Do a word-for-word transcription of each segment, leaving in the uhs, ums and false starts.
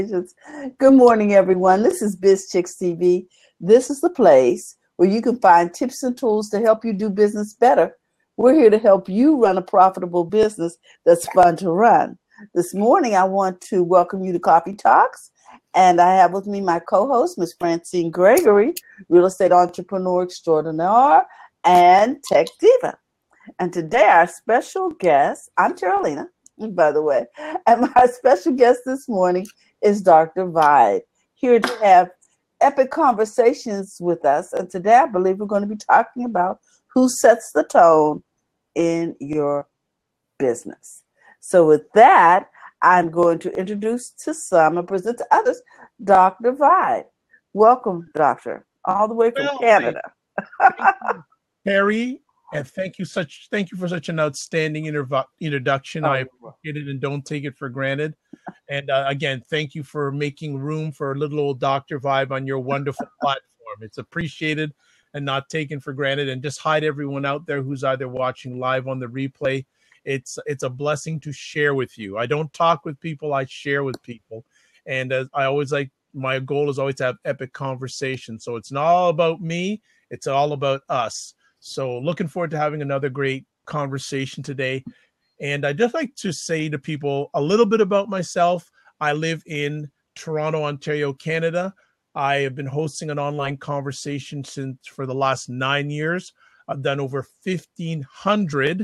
Good morning, everyone. This is Biz Chicks T V. This is the place where you can find tips and tools to help you do business better. We're here to help you run a profitable business that's fun to run. This morning, I want to welcome you to Coffee Talks, and I have with me my co-host, Miss Francine Gregory, real estate entrepreneur extraordinaire and tech diva. And today, our special guest, I'm Terralina, by the way, and my special guest this morning is Doctor Vibe, here to have epic conversations with us. And today, I believe we're going to be talking about who sets the tone in your business. So with that, I'm going to introduce to some and present to others Doctor Vibe. Welcome, Doctor, all the way from well, Canada. Thank, thank you, Harry. And thank you such thank you for such an outstanding interv- introduction. Oh, I appreciate it and don't take it for granted. And uh, again, thank you for making room for little old Doctor Vibe on your wonderful platform. It's appreciated and not taken for granted. And just hi to everyone out there who's either watching live on the replay. It's it's a blessing to share with you. I don't talk with people, I share with people. And as I always like, my goal is always to have epic conversations. So it's not all about me, it's all about us. So looking forward to having another great conversation today. And I'd just like to say to people a little bit about myself. I live in Toronto, Ontario, Canada. I have been hosting an online conversation since for the last nine years. I've done over fifteen hundred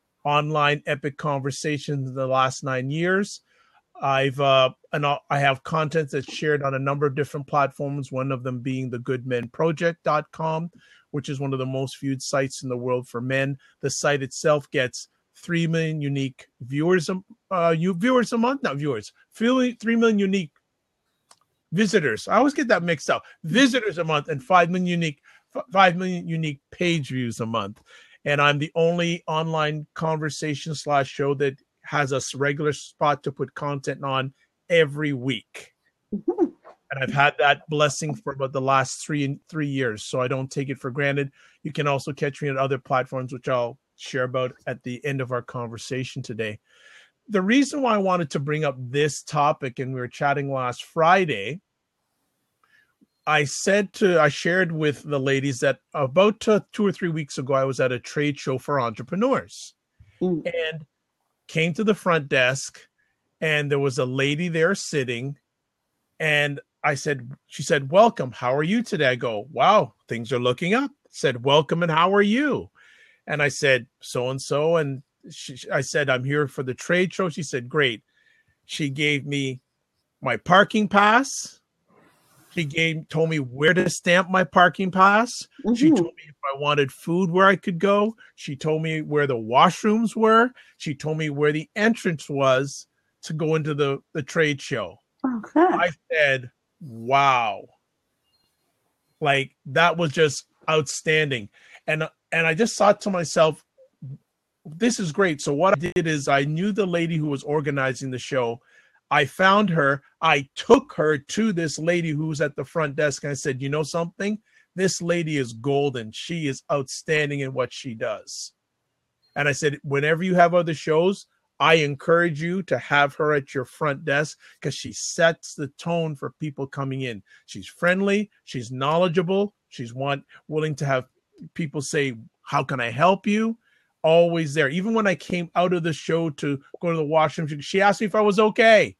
online epic conversations in the last nine years. I've uh, and I have content that's shared on a number of different platforms, one of them being the good men project dot com, which is one of the most viewed sites in the world for men. The site itself gets three million unique viewers, uh, you viewers a month, not viewers, three million unique visitors. I always get that mixed up. Visitors a month and five million unique, five million unique page views a month. And I'm the only online conversation slash show that has a regular spot to put content on every week. Mm-hmm. And I've had that blessing for about the last three three years, so I don't take it for granted. You can also catch me on other platforms, which I'll share about at the end of our conversation today. The reason why I wanted to bring up this topic, and we were chatting last Friday, I said to, I shared with the ladies that about two, two or three weeks ago, I was at a trade show for entrepreneurs. Mm. And came to the front desk, and there was a lady there sitting, and I said, she said, welcome, how are you today? I go, wow, things are looking up. Said, welcome, and how are you? And I said, so-and-so, and she, I said, I'm here for the trade show. She said, great. She gave me my parking pass. She gave, told me where to stamp my parking pass. Mm-hmm. She told me if I wanted food, where I could go. She told me where the washrooms were. She told me where the entrance was to go into the, the trade show. Okay. I said, wow. Like, that was just outstanding. And, and I just thought to myself, this is great. So what I did is I knew the lady who was organizing the show. I found her. I took her to this lady who was at the front desk, and I said, you know something? This lady is golden. She is outstanding in what she does. And I said, whenever you have other shows, I encourage you to have her at your front desk because she sets the tone for people coming in. She's friendly. She's knowledgeable. She's want, willing to have people say, how can I help you? Always there. Even when I came out of the show to go to the washroom, she asked me if I was okay.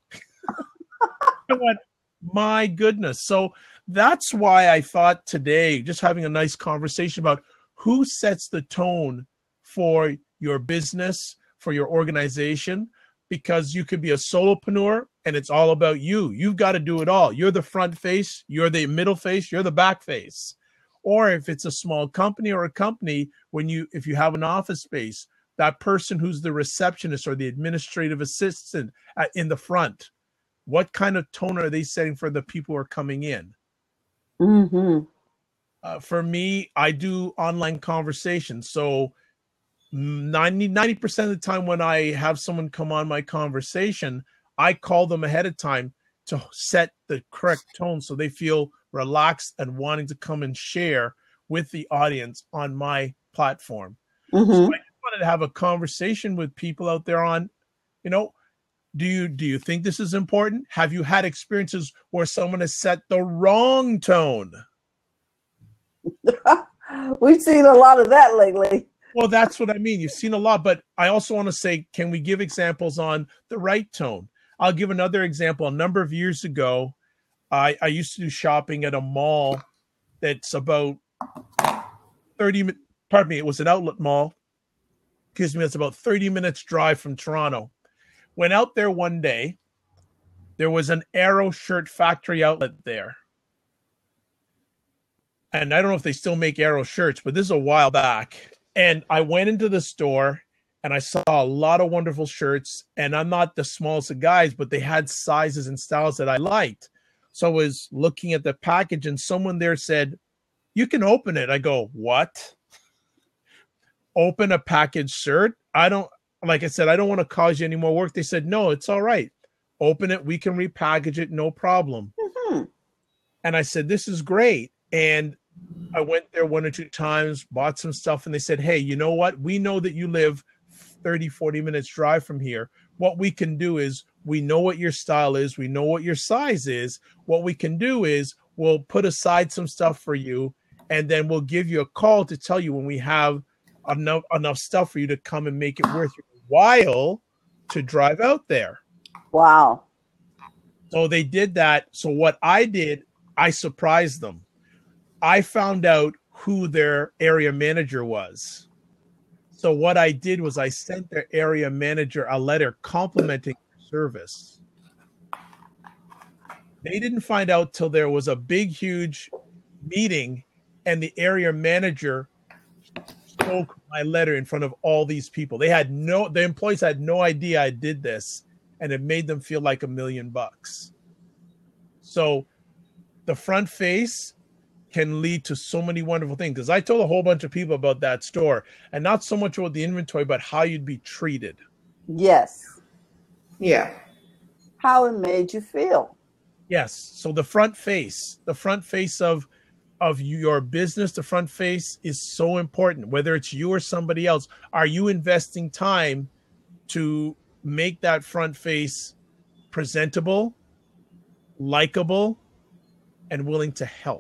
I went, my goodness. So that's why I thought today, just having a nice conversation about who sets the tone for your business, for your organization, because you could be a solopreneur and it's all about you. You've got to do it all. You're the front face, you're the middle face, you're the back face. Or if it's a small company or a company, when you, if you have an office space, that person who's the receptionist or the administrative assistant at, in the front, what kind of tone are they setting for the people who are coming in? Mm-hmm. Uh, for me, I do online conversations. So ninety, ninety percent of the time when I have someone come on my conversation, I call them ahead of time to set the correct tone so they feel relaxed and wanting to come and share with the audience on my platform. Mm-hmm. So I just wanted to have a conversation with people out there on, you know, Do you do you think this is important? Have you had experiences where someone has set the wrong tone? We've seen a lot of that lately. Well, that's what I mean. You've seen a lot, but I also want to say, can we give examples on the right tone? I'll give another example. A number of years ago, I, I used to do shopping at a mall that's about thirty, pardon me, it was an outlet mall. Excuse me, it's about thirty minutes drive from Toronto. Went out there one day. There was an Arrow shirt factory outlet there. And I don't know if they still make Arrow shirts, but this is a while back. And I went into the store and I saw a lot of wonderful shirts. And I'm not the smallest of guys, but they had sizes and styles that I liked. So I was looking at the package and someone there said, "You can open it." I go, "What? Open a packaged shirt? I don't, like I said, I don't want to cause you any more work." They said, "No, it's all right. Open it. We can repackage it. No problem." Mm-hmm. And I said, "This is great." And I went there one or two times, bought some stuff, and they said, "Hey, you know what? We know that you live thirty, forty minutes drive from here. What we can do is, we know what your style is. We know what your size is. What we can do is we'll put aside some stuff for you, and then we'll give you a call to tell you when we have enough, enough stuff for you to come and make it worth your while to drive out there." Wow. So they did that. So what I did, I surprised them. I found out who their area manager was. So what I did was I sent their area manager a letter complimenting their service. They didn't find out till there was a big, huge meeting, and the area manager spoke my letter in front of all these people. They had no, the employees had no idea I did this, and it made them feel like a million bucks. So the front face can lead to so many wonderful things. Because I told a whole bunch of people about that store, and not so much about the inventory, but how you'd be treated. Yes. Yeah. How it made you feel. Yes. So the front face, the front face of of your business, the front face is so important. Whether it's you or somebody else, are you investing time to make that front face presentable, likable, and willing to help?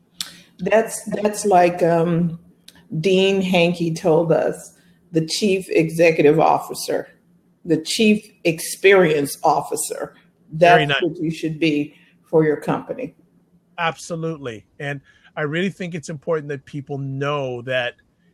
That's that's like um, Dean Hankey told us, the chief executive officer, the chief experience officer. That's nice. What you should be for your company. Absolutely. And I really think it's important that people know that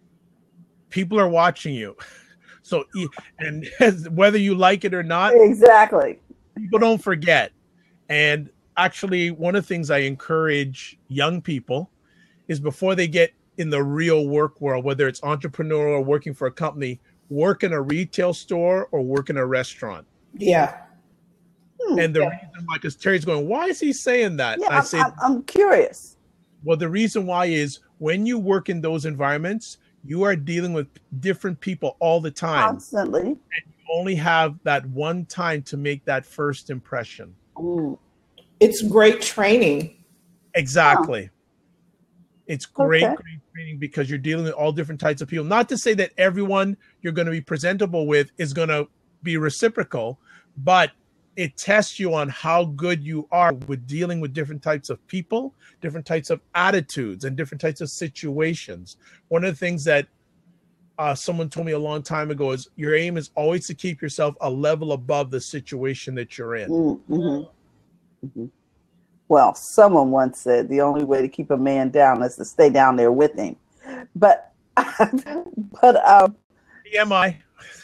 people are watching you. So, and whether you like it or not, exactly, people don't forget. And actually, one of the things I encourage young people is, before they get in the real work world, whether it's entrepreneurial or working for a company, work in a retail store or work in a restaurant. Yeah. Hmm, and the yeah. reason why, because Terry's going, "Why is he saying that?" Yeah, I I'm, say, I'm, I'm curious. Well, the reason why is, when you work in those environments, you are dealing with different people all the time. Constantly. And you only have that one time to make that first impression. Mm. It's great training. Exactly. Huh. It's great, okay. great training, because you're dealing with all different types of people. Not to say that everyone you're going to be presentable with is going to be reciprocal, but it tests you on how good you are with dealing with different types of people, different types of attitudes, and different types of situations. One of the things that uh, someone told me a long time ago is, your aim is always to keep yourself a level above the situation that you're in. Mm-hmm. Mm-hmm. Well, someone once said the only way to keep a man down is to stay down there with him. But, but, um, B M I.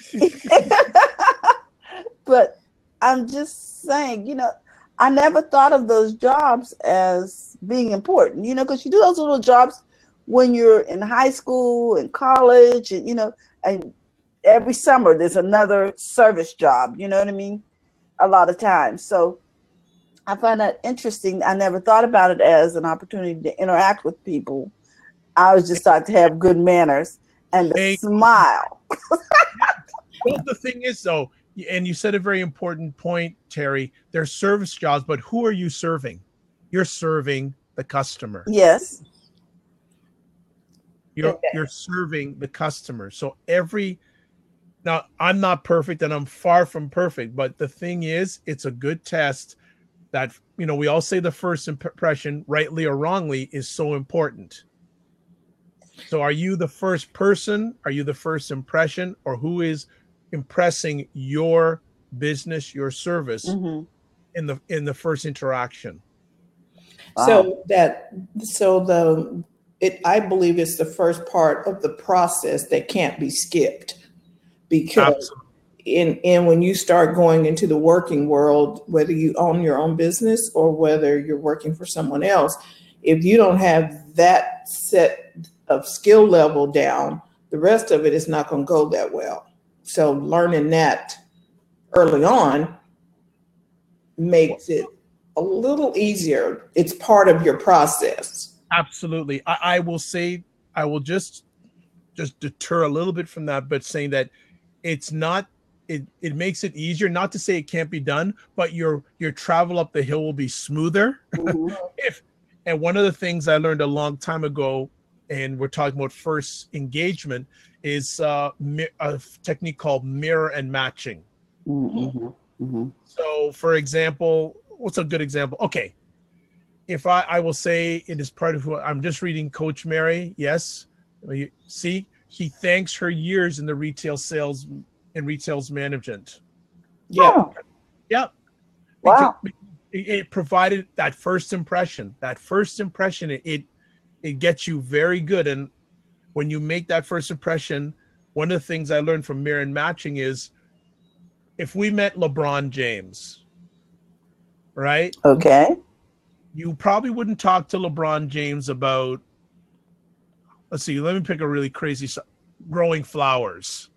But I'm just saying, you know, I never thought of those jobs as being important, you know, because you do those little jobs when you're in high school and college, and, you know, and every summer there's another service job, you know what I mean? A lot of times. So I find that interesting. I never thought about it as an opportunity to interact with people. I was just thought to have good manners and to hey. smile. Well, the thing is, though, and you said a very important point, Terry, they're service jobs, but who are you serving? You're serving the customer. Yes. You're, you're serving the customer. So every Now, I'm not perfect and I'm far from perfect, but the thing is, it's a good test that, you know, we all say the first impression, rightly or wrongly, is so important. So are you the first person? Are you the first impression? Or who is impressing your business, your service Mm-hmm. in the in the first interaction? Wow. So that so the it I believe it's the first part of the process that can't be skipped, because Absolutely. in and when you start going into the working world, whether you own your own business or whether you're working for someone else, if you don't have that set of skill level down, the rest of it is not going to go that well. So learning that early on makes it a little easier. It's part of your process. Absolutely. I, I will say, I will just just deter a little bit from that, but saying that it's not, it it makes it easier. Not to say it can't be done, but your your travel up the hill will be smoother. Mm-hmm. if and one of the things I learned a long time ago, and we're talking about first engagement, is uh, a technique called mirror and matching. Mm-hmm. Mm-hmm. So, for example, what's a good example? Okay, if I, I will say it is part of who I'm just reading Coach Mary. Yes. You see, she thanks her years in the retail sales and retails management. Yeah. Oh, Yeah. wow. It, it provided that first impression. That first impression, it, it it gets you very good. And when you make that first impression, one of the things I learned from mirror and matching is, if we met LeBron James, right? Okay. You probably wouldn't talk to LeBron James about, let's see, let me pick a really crazy, growing flowers,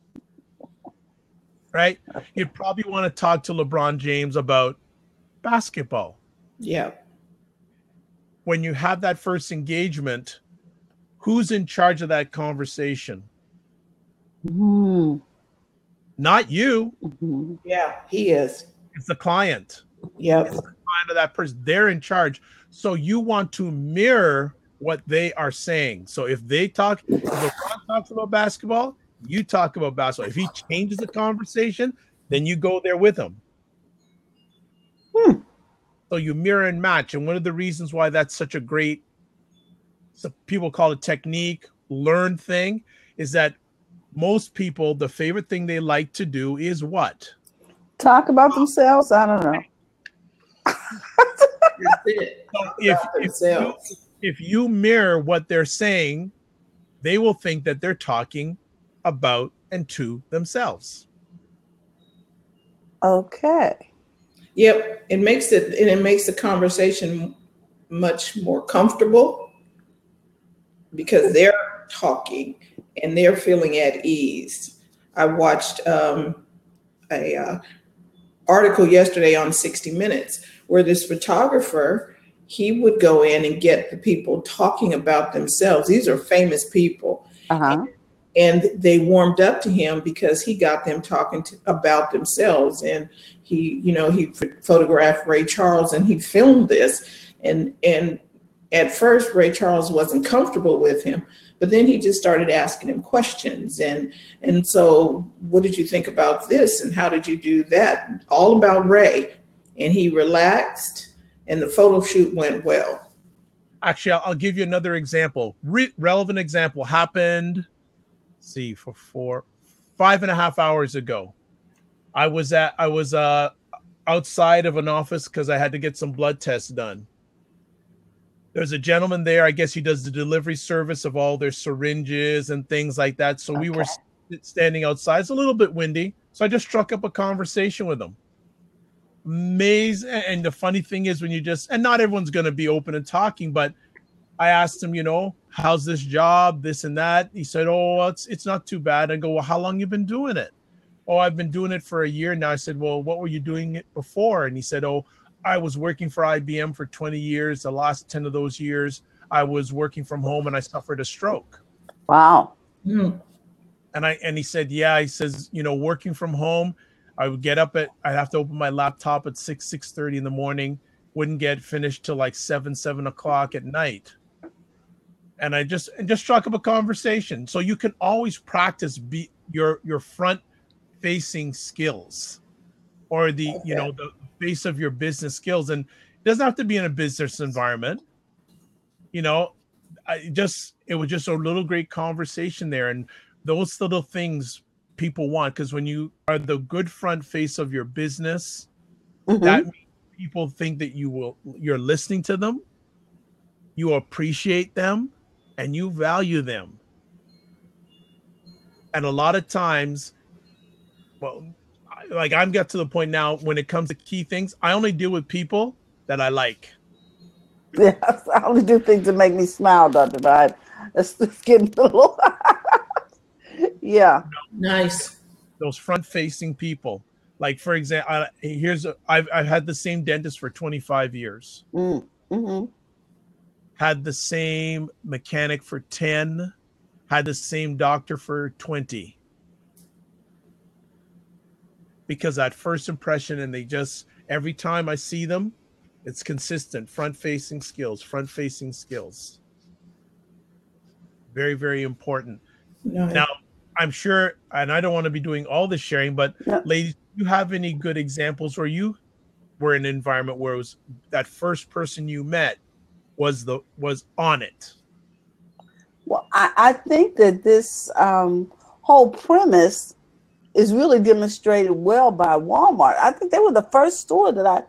right? You'd probably want to talk to LeBron James about basketball. Yeah. When you have that first engagement, who's in charge of that conversation? Mm-hmm. Not you. Mm-hmm. Yeah, he is. It's the client. Yep. It's the client of that person. They're in charge. So you want to mirror what they are saying. So if they talk, if LeBron talks about basketball, you talk about basketball. If he changes the conversation, then you go there with him. Hmm. So you mirror and match. And one of the reasons why that's such a great, so people call it technique, learn thing, is that most people, the favorite thing they like to do is what? Talk about themselves? I don't know. That's it. So if, if, you, if you mirror what they're saying, they will think that they're talking about and to themselves. Okay. Yep. It makes it and it makes the conversation much more comfortable because they're talking and they're feeling at ease. I watched um, a uh, article yesterday on sixty minutes where this photographer, he would go in and get the people talking about themselves. These are famous people. Uh-huh. And, and they warmed up to him because he got them talking to, about themselves. And he, you know, he photographed Ray Charles and he filmed this. And, and at first, Ray Charles wasn't comfortable with him, but then he just started asking him questions. And, and so what did you think about this? And how did you do that? All about Ray. And he relaxed and the photo shoot went well. Actually, I'll, I'll give you another example. Re- relevant example happened, let's see, for four, five and a half hours ago. I was at, I was uh, outside of an office because I had to get some blood tests done. There's a gentleman there. I guess he does the delivery service of all their syringes and things like that. So okay. We were standing outside. It's a little bit windy. So I just struck up a conversation with him. Amazing. And the funny thing is when you just, and not everyone's going to be open and talking, but I asked him, you know, how's this job, this and that. He said, oh, well, it's, it's not too bad. I go, well, how long you been doing it? Oh, I've been doing it for a year now. I said, well, what were you doing it before? And he said, oh, I was working for I B M for twenty years. The last ten of those years, I was working from home and I suffered a stroke. Wow. Mm. And I, and he said, yeah, he says, you know, working from home, I would get up at, I'd have to open my laptop at six, six thirty in the morning, wouldn't get finished till like seven, seven o'clock at night. And I just, and just struck up a conversation. So you can always practice be your your front facing skills, or the you Okay. know the face of your business skills. And it doesn't have to be in a business environment. You know, I just it was just a little great conversation there, and those little things people want, because when you are the good front face of your business, that Mm-hmm. means people think that you will you're listening to them, you appreciate them, and you value them. And a lot of times, well, I- like I'm got to the point now when it comes to key things, I only deal with people that I like. Yes, I only do things to make me smile, Doctor Vibe. It's, it's getting a little, yeah. Nice. Those front facing people. Like for example, I, here's a, I've I've had the same dentist for twenty-five years. Mm, mm-hmm. Had the same mechanic for ten. Had the same doctor for twenty. Because that first impression, and they just every time I see them, it's consistent. Front facing skills, front facing skills. Very, very important. Nice. Now, I'm sure, and I don't want to be doing all the sharing, but Yeah. ladies, do you have any good examples where you were in an environment where it was that first person you met was the was on it? Well, I, I think that this um, whole premise is really demonstrated well by Walmart. I think they were the first store that I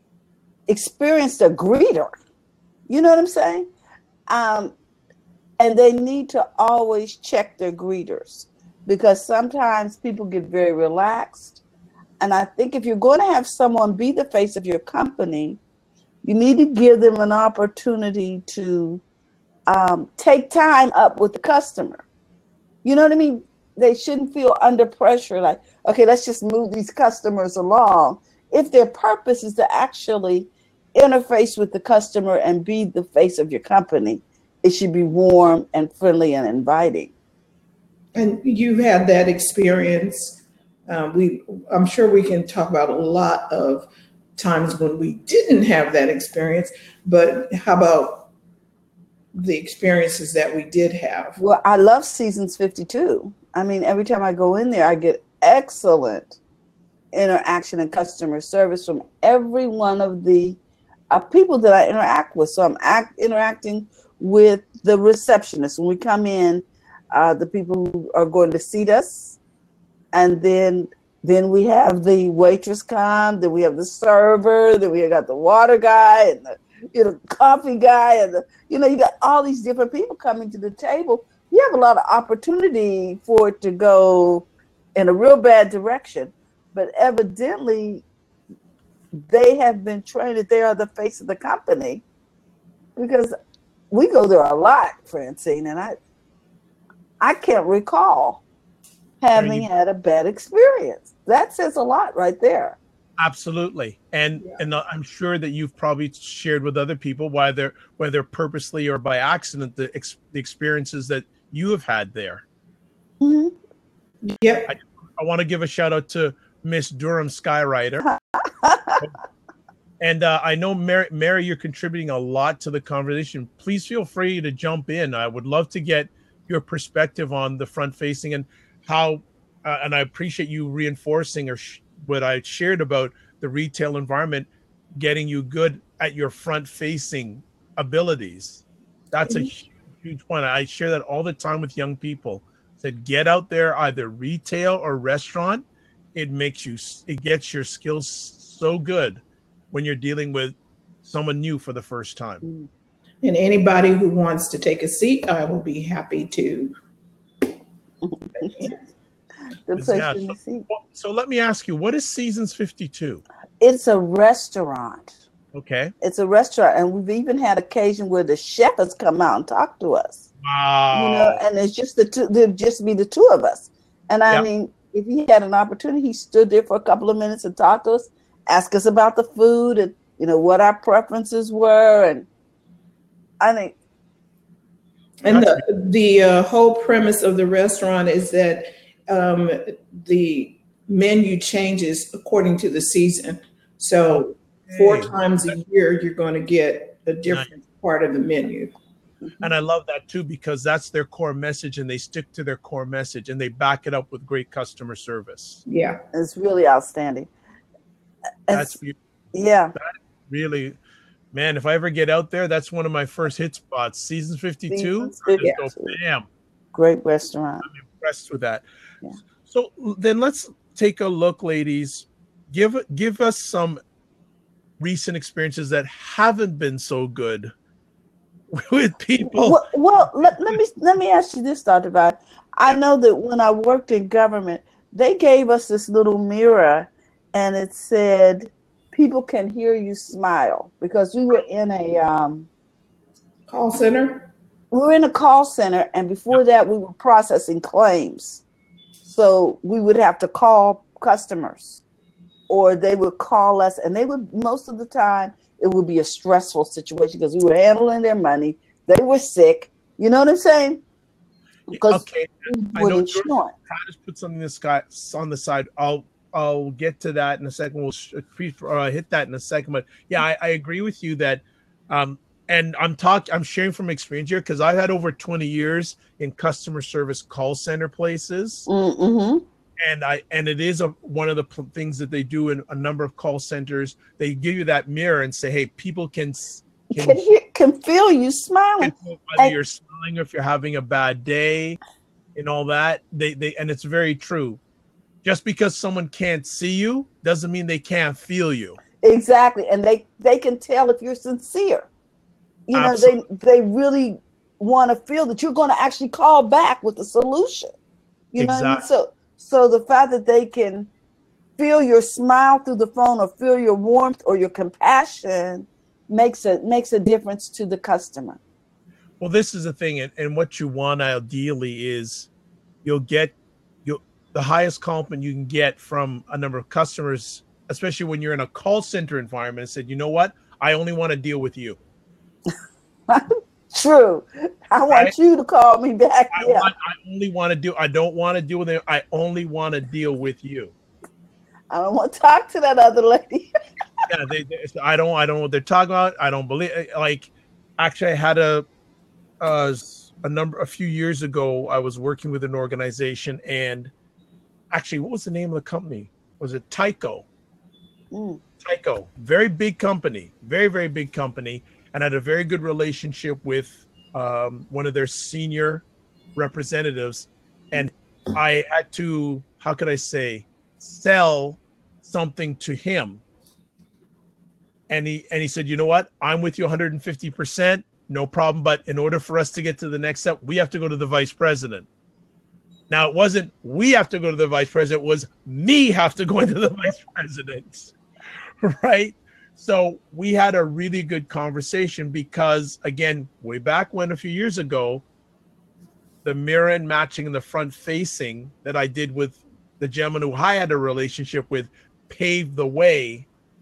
experienced a greeter. You know what I'm saying? Um, and they need to always check their greeters, because sometimes people get very relaxed. And I think if you're going to have someone be the face of your company, you need to give them an opportunity to um, take time up with the customer. You know what I mean? They shouldn't feel under pressure, like, okay, let's just move these customers along. If their purpose is to actually interface with the customer and be the face of your company, it should be warm and friendly and inviting. And you've had that experience. Um, we, I'm sure we can talk about a lot of times when we didn't have that experience, but how about the experiences that we did have? Well, I love Seasons fifty-two. I mean, every time I go in there, I get excellent interaction and customer service from every one of the uh, people that I interact with. So I'm act, interacting with the receptionist when we come in, uh, the people who are going to seat us, and then then we have the waitress come, then we have the server, then we got the water guy and the you know coffee guy, and the you know you got all these different people coming to the table. You have a lot of opportunity for it to go in a real bad direction, but evidently they have been trained that they are the face of the company, because we go there a lot, Francine, and I I can't recall having You, had a bad experience. That says a lot right there. absolutely, and Yeah. and I'm sure that you've probably shared with other people, whether whether purposely or by accident, the ex, the experiences that you have had there. Mhm. Yep. I, I want to give a shout out to Miss Durham Skyrider. And uh, I know, Mary, Mary, you're contributing a lot to the conversation. Please feel free to jump in. I would love to get your perspective on the front facing and how, uh, and I appreciate you reinforcing or sh- what I shared about the retail environment, getting you good at your front facing abilities. That's a huge, huge point. I share that all the time with young people. Said, get out there, either retail or restaurant. It makes you, it gets your skills so good when you're dealing with someone new for the first time. And anybody who wants to take a seat, I will be happy to. The place Yeah. in So, the seat. so let me ask you, what is Seasons fifty-two? It's a restaurant. Okay. It's a restaurant, and we've even had occasion where the chef has come out and talked to us. You know, Wow. and it's just the two, there'd just be the two of us. And I Yep. mean, if he had an opportunity, he stood there for a couple of minutes and talked to us, asked us about the food and you know what our preferences were, and I think. And That's the the uh, whole premise of the restaurant is that um, the menu changes according to the season. So four okay. times a year, you're going to get a Nice. different part of the menu. Mm-hmm. And I love that too, because that's their core message and they stick to their core message and they back it up with great customer service. Yeah. It's really outstanding. That's It's, yeah. that really, man, if I ever get out there, that's one of my first hit spots. Seasons fifty-two. Seasons I just go, fifty-two. bam. Great restaurant. I'm impressed with that. Yeah. So then let's take a look, ladies. Give give us some recent experiences that haven't been so good with people. Well, well let, let me let me ask you this, Doctor Vi. I know that when I worked in government, they gave us this little mirror, and it said, "People can hear you smile," because we were in a um, call center. We were in a call center, and before that, we were processing claims. So we would have to call customers, or they would call us, and they would, most of the time, it would be a stressful situation because we were handling their money. They were sick. You know what I'm saying? Because okay, I with know insurance. George just put something this guy on the side. I'll I'll get to that in a second. We'll uh, hit that in a second. But yeah, I, I agree with you that, um, and I'm talking, I'm sharing from experience here because I've had over twenty years in customer service call center places. Mm-hmm. And I and it is a, one of the p- things that they do in a number of call centers. They give you that mirror and say, "Hey, people can can can, hear, can feel you smiling, whether and, you're smiling or if you're having a bad day, and all that." They they and it's very true. Just because someone can't see you doesn't mean they can't feel you. Exactly, and they they can tell if you're sincere. You know, Absolutely. they they really want to feel that you're going to actually call back with a solution. You know, exactly. what I mean? so. So the fact that they can feel your smile through the phone or feel your warmth or your compassion makes a makes a difference to the customer. Well, this is the thing, and, and what you want ideally is you'll get you'll the highest compliment you can get from a number of customers, especially when you're in a call center environment, and said, "You know what? I only want to deal with you." True. I want right? you to call me back. I, yeah. want, I only want to do. I don't want to deal with it. I only want to deal with you. I don't want to talk to that other lady. yeah, they, they. I don't. I don't know what they're talking about. I don't believe. Like, actually, I had a, uh, a number a few years ago. I was working with an organization, and actually, what was the name of the company? Was it Tyco? Mm. Tyco, very big company, very very big company. And I had a very good relationship with um, one of their senior representatives. And I had to, how could I say, sell something to him. And he and he said, "You know what? I'm with you one hundred fifty percent, no problem. But in order for us to get to the next step, we have to go to the vice president." Now, it wasn't we have to go to the vice president, it was me have to go into the vice president, right? So we had a really good conversation because, again, way back when a few years ago, the mirror and matching and the front facing that I did with the gentleman who I had a relationship with paved the way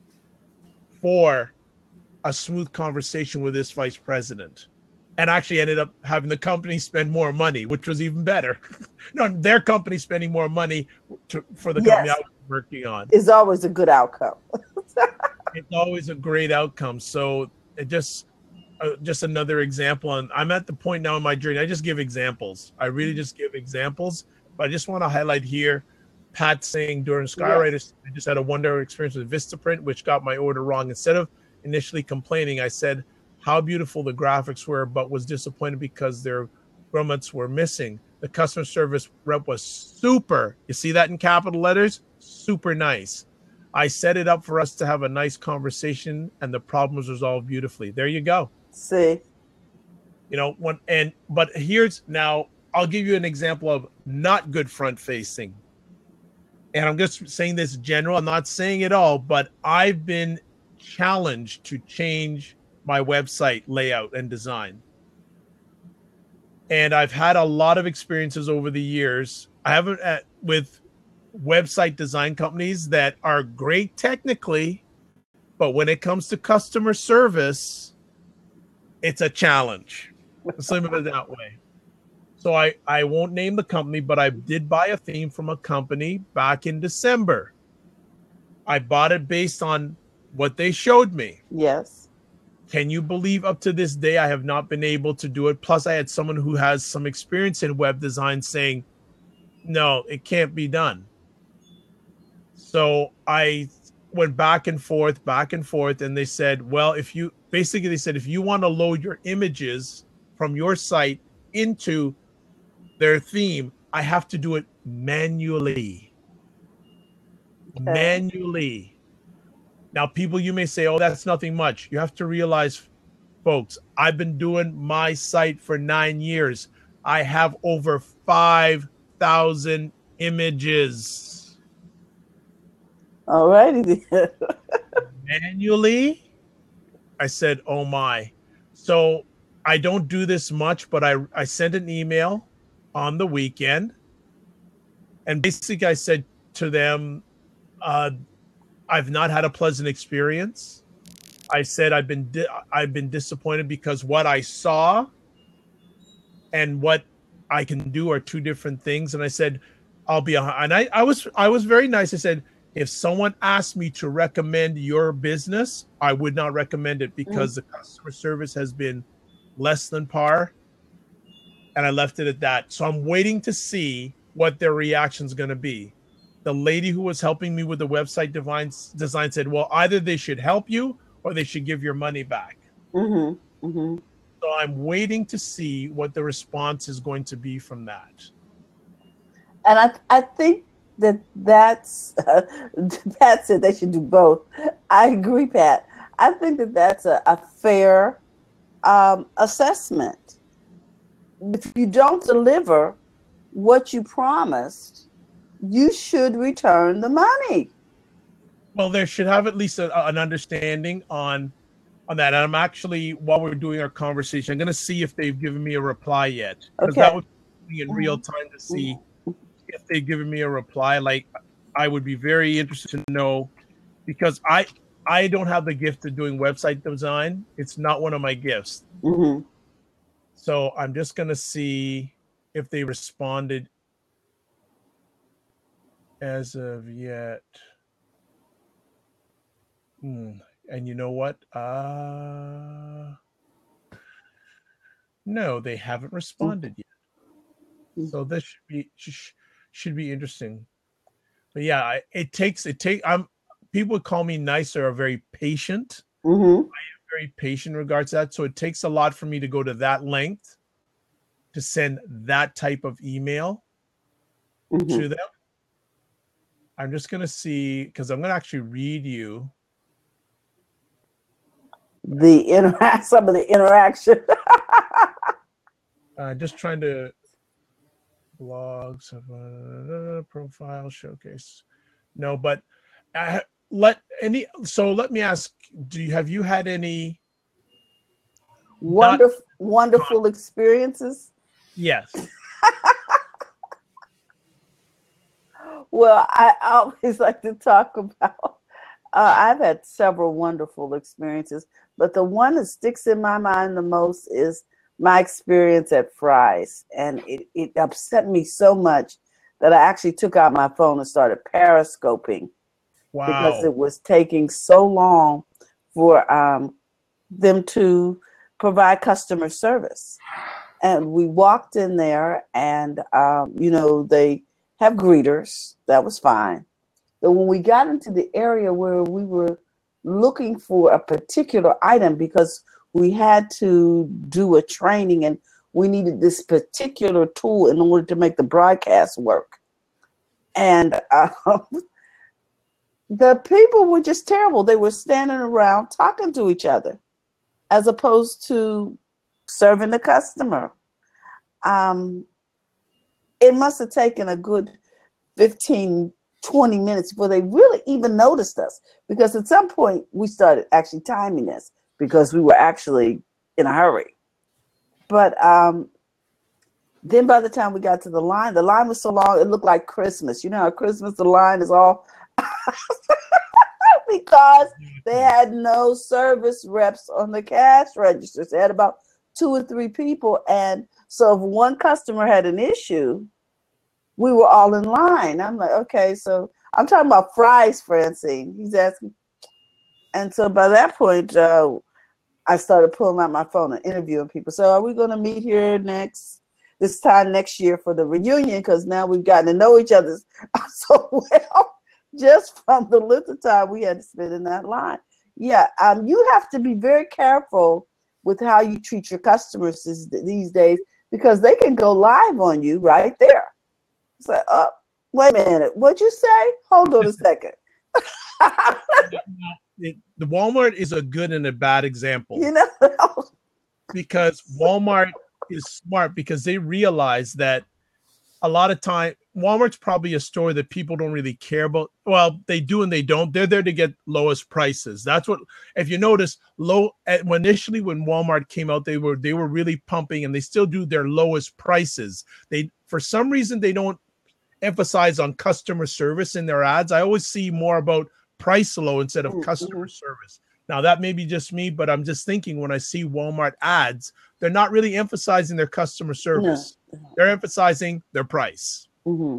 for a smooth conversation with this vice president. And actually ended up having the company spend more money, which was even better. No, their company spending more money to, for the company yes. I was working on. It's always a good outcome. It's always a great outcome. So it just, uh, just another example. And I'm at the point now in my journey, I just give examples. I really just give examples. But I just want to highlight here, Pat saying during Skywriters, yes. I just had a wonderful experience with Vistaprint, which got my order wrong. Instead of initially complaining, I said how beautiful the graphics were, but was disappointed because their grommets were missing. The customer service rep was super. You see that in capital letters? Super nice. I set it up for us to have a nice conversation, and the problem was resolved beautifully. There you go. See, you know, when and but here's now I'll give you an example of not good front facing. And I'm just saying this general. I'm not saying it all, but I've been challenged to change my website layout and design. And I've had a lot of experiences over the years. I haven't uh, with website design companies that are great technically, but when it comes to customer service, it's a challenge. Let's leave it that way. So I, I won't name the company, but I did buy a theme from a company back in December. I bought it based on what they showed me. Yes. Can you believe up to this day I have not been able to do it? Plus, I had someone who has some experience in web design saying, no, it can't be done. So I went back and forth, back and forth, and they said, well, if you basically they said if you want to load your images from your site into their theme, I have to do it manually. Okay. Manually. Now, people, you may say, oh, that's nothing much. You have to realize, folks, I've been doing my site for nine years. I have over five thousand images. All righty. Manually, I said, oh my. So I don't do this much, but I, I sent an email on the weekend. And basically I said to them, uh, I've not had a pleasant experience. I said I've been di- I've been disappointed because what I saw and what I can do are two different things. And I said, I'll be a, and I, I was I was very nice. I said, if someone asked me to recommend your business, I would not recommend it because mm. the customer service has been less than par. And I left it at that. So I'm waiting to see what their reaction is going to be. The lady who was helping me with the website design, design said, well, either they should help you or they should give your money back. Mm-hmm. Mm-hmm. So I'm waiting to see what the response is going to be from that. And I, I think that that's, uh, that's it. They should do both. I agree, Pat. I think that that's a, a fair um, assessment. If you don't deliver what you promised, you should return the money. Well, there should have at least a, an understanding on on that. And I'm actually, while we're doing our conversation, I'm going to see if they've given me a reply yet. Because okay. that would be in real time to see if they've given me a reply. Like, I would be very interested to know, because I I don't have the gift of doing website design. It's not one of my gifts. Mm-hmm. So I'm just going to see if they responded as of yet. Hmm. And you know what? Uh, no, they haven't responded yet. So this should be should be interesting. But yeah, it takes it take. I'm people would call me nice or very patient. Mm-hmm. I am very patient in regards to that. So it takes a lot for me to go to that length to send that type of email mm-hmm. to them. I'm just gonna see because I'm gonna actually read you. The interact, some of the interaction. uh, just trying to blogs, uh, profile showcase. No, but uh, let any. So let me ask: Do you have you had any wonderful, wonderful con- experiences? Yes. Well, I always like to talk about. Uh, I've had several wonderful experiences, but the one that sticks in my mind the most is my experience at Fry's. And it, it upset me so much that I actually took out my phone and started periscoping. Wow. Because it was taking so long for um, them to provide customer service. And we walked in there and, um, you know, they have greeters. That was fine. But when we got into the area where we were looking for a particular item because we had to do a training and we needed this particular tool in order to make the broadcast work. And uh, the people were just terrible. They were standing around talking to each other as opposed to serving the customer. Um, it must have taken a good fifteen, twenty minutes before they really even noticed us, because at some point we started actually timing this because we were actually in a hurry. But um, then by the time we got to the line, the line was so long, it looked like Christmas. You know how Christmas, the line is all because they had no service reps on the cash registers. They had about two or three people. And so if one customer had an issue, we were all in line. I'm like, okay, so I'm talking about Fry's, Francine. He's asking. And so by that point, uh, I started pulling out my phone and interviewing people. So are we going to meet here next, this time next year for the reunion? Because now we've gotten to know each other so well, just from the length of time we had to spend in that line. Yeah, um, you have to be very careful with how you treat your customers these days, because they can go live on you right there. It's like, oh, wait a minute, what'd you say? Hold on a second. It, the Walmart is a good and a bad example. You know, because Walmart is smart, because they realize that a lot of time Walmart's probably a store that people don't really care about. Well, they do and they don't. They're there to get lowest prices. That's what, if you notice, low at, when initially when Walmart came out, they were they were really pumping, and they still do their lowest prices. They, for some reason, they don't emphasize on customer service in their ads. I always see more about price low instead of customer service. Now, that may be just me, but I'm just thinking when I see Walmart ads, they're not really emphasizing their customer service. No. They're emphasizing their price. Mm-hmm.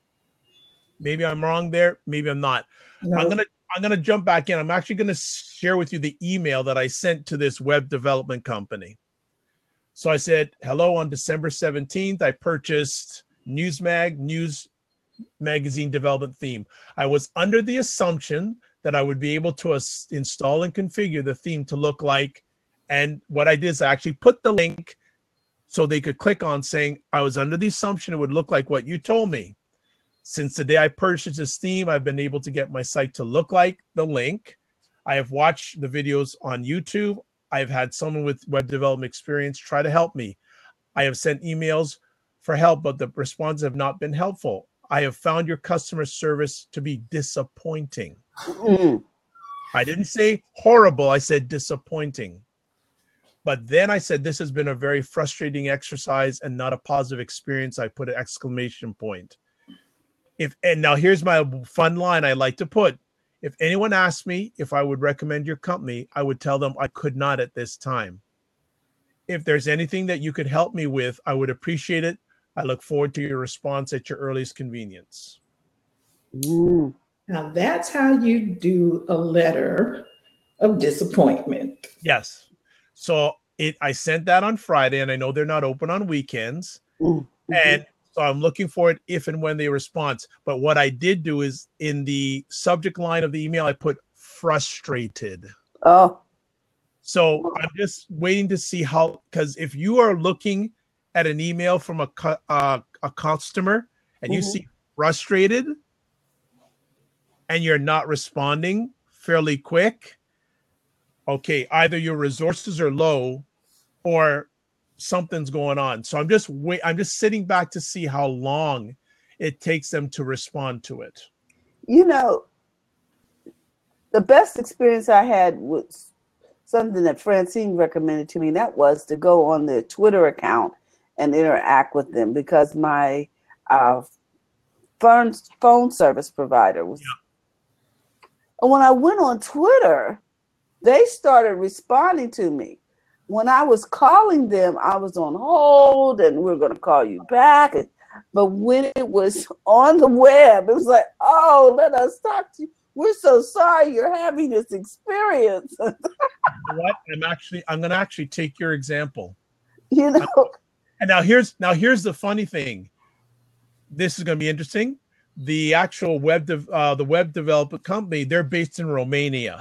Maybe I'm wrong there. Maybe I'm not. No. I'm gonna I'm gonna jump back in. I'm actually gonna share with you the email that I sent to this web development company. So I said, hello, on December seventeenth, I purchased Newsmag, News Magazine Development Theme. I was under the assumption that I would be able to as- install and configure the theme to look like, and what I did is I actually put the link so they could click on, saying I was under the assumption it would look like what you told me. Since the day I purchased this theme, I've been able to get my site to look like the link. I have watched the videos on YouTube. I've had someone with web development experience try to help me. I have sent emails for help, but the responses have not been helpful. I have found your customer service to be disappointing. Mm-hmm. I didn't say horrible. I said disappointing. But then I said, this has been a very frustrating exercise and not a positive experience. I put an exclamation point. If, and now here's my fun line I like to put. If anyone asked me if I would recommend your company, I would tell them I could not at this time. If there's anything that you could help me with, I would appreciate it. I look forward to your response at your earliest convenience. Ooh. Now that's how you do a letter of disappointment. Yes. So it, I sent that on Friday, and I know they're not open on weekends. Mm-hmm. And so I'm looking for it if and when they respond. But what I did do is in the subject line of the email, I put frustrated. Oh. So I'm just waiting to see how, because if you are looking at an email from a, uh, a customer and you mm-hmm. see frustrated and you're not responding fairly quick, okay, either your resources are low or something's going on. So I'm just wait. I'm just sitting back to see how long it takes them to respond to it. You know, the best experience I had was something that Francine recommended to me. And that was to go on their Twitter account and interact with them, because my uh, phone phone service provider was. Yeah. And when I went on Twitter, they started responding to me. When I was calling them, I was on hold and we're going to call you back. But when it was on the web, it was like, oh, let us talk to you. We're so sorry you're having this experience. You know what? I'm actually, I'm going to actually take your example. You know. I'm, and now here's, now here's the funny thing. This is going to be interesting. The actual web, de- uh, the web development company, they're based in Romania.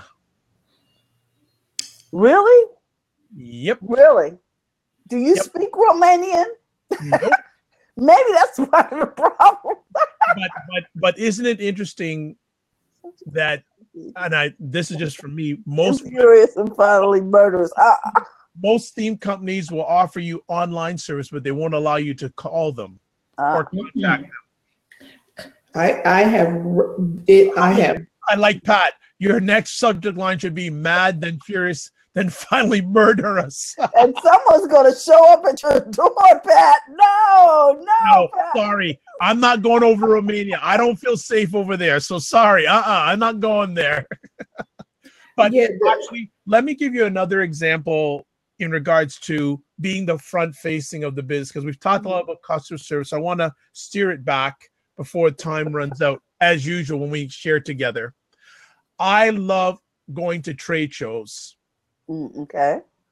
Really? Yep. Really? Do you yep. speak Romanian? Nope. Maybe that's part of the problem. but but but isn't it interesting that, and I this is just for me, most furious and finally murderous. Uh, most theme companies will offer you online service, but they won't allow you to call them uh, or contact them. I I have it. I have. I like Pat. Your next subject line should be "Mad, then furious, then finally murder us." And someone's going to show up at your door, Pat. No, no, no Pat. Sorry. I'm not going over Romania. I don't feel safe over there. So sorry. Uh-uh. I'm not going there. But yeah, actually, let me give you another example in regards to being the front facing of the business, because we've talked a lot about customer service. I want to steer it back before time runs out, as usual, when we share together. I love going to trade shows. Mm, okay.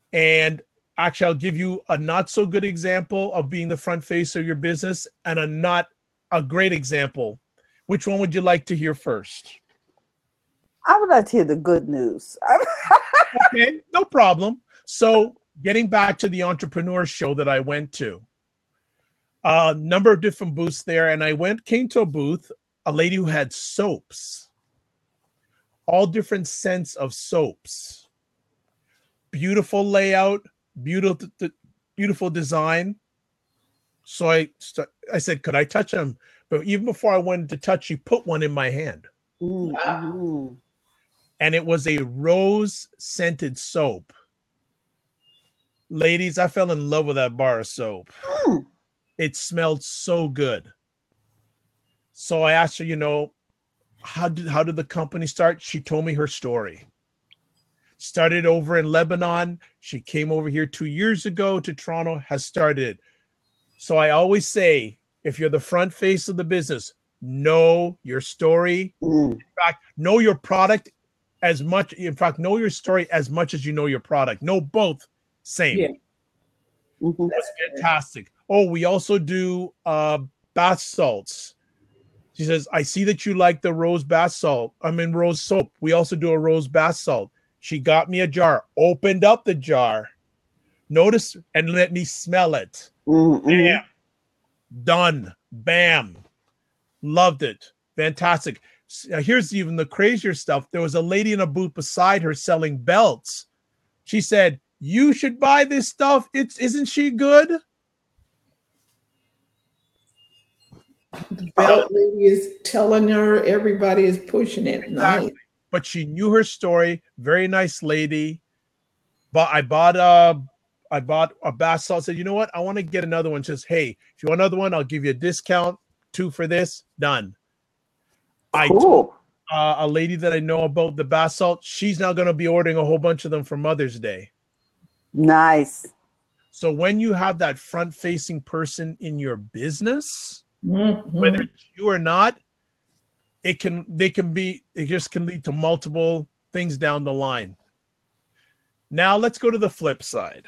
And actually, I'll give you a not so good example of being the front face of your business and a not a great example. Which one would you like to hear first? I would like to hear the good news. Okay, no problem. So getting back to the entrepreneur show that I went to, a number of different booths there. And I went, came to a booth, a lady who had soaps, all different scents of soaps, beautiful layout, beautiful, beautiful design. So I, I said, could I touch them? But even before I wanted to touch, she put one in my hand. Mm-hmm. And it was a rose scented soap. Ladies, I fell in love with that bar of soap. Mm. It smelled so good. So I asked her, you know, how did how did the company start? She told me her story. Started over in Lebanon. She came over here two years ago to Toronto, has started. So I always say, if you're the front face of the business, know your story. Mm. In fact, know your product as much. In fact, know your story as much as you know your product. Know both. Same. Yeah. Mm-hmm. That's fantastic. Oh, we also do uh, bath salts. She says, I see that you like the rose bath salt. I mean, rose soap. We also do a rose bath salt. She got me a jar, opened up the jar, notice, and let me smell it. Mm-hmm. Bam. Done. Bam. Loved it. Fantastic. Here's even the crazier stuff. There was a lady in a booth beside her selling belts. She said, you should buy this stuff. It's isn't she good? The belt lady is telling her, everybody is pushing it. Exactly. Nice. But she knew her story. Very nice lady. But I bought a, I bought a bath salt. Said, you know what? I want to get another one. Says, hey, if you want another one, I'll give you a discount. Two for this. Done. I Cool. told uh, a lady that I know about the bath salt. She's now going to be ordering a whole bunch of them for Mother's Day. Nice. So when you have that front-facing person in your business, Mm-hmm. whether it's you or not, it can they can be it just can lead to multiple things down the line. Now let's go to the flip side.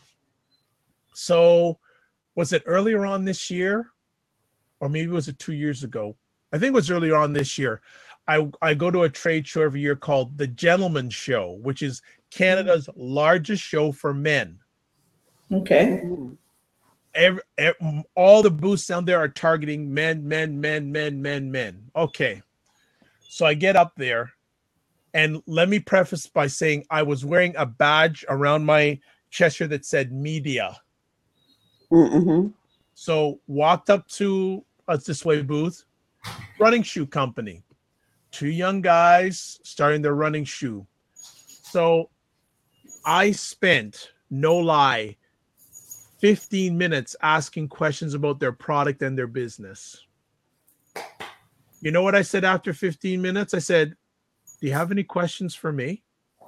So was it earlier on this year, or maybe was it two years ago? I think it was earlier on this year. I, I go to a trade show every year called the Gentleman's Show, which is Canada's largest show for men. Okay. Every, every, all the booths down there are targeting men, men, men, men, men, men. Okay. So I get up there, and let me preface by saying I was wearing a badge around my chest here that said media. Mm-hmm. So walked up to a display booth, running shoe company. Two young guys starting their running shoe. So I spent, no lie, fifteen minutes asking questions about their product and their business. You know what I said after fifteen minutes? I said, do you have any questions for me?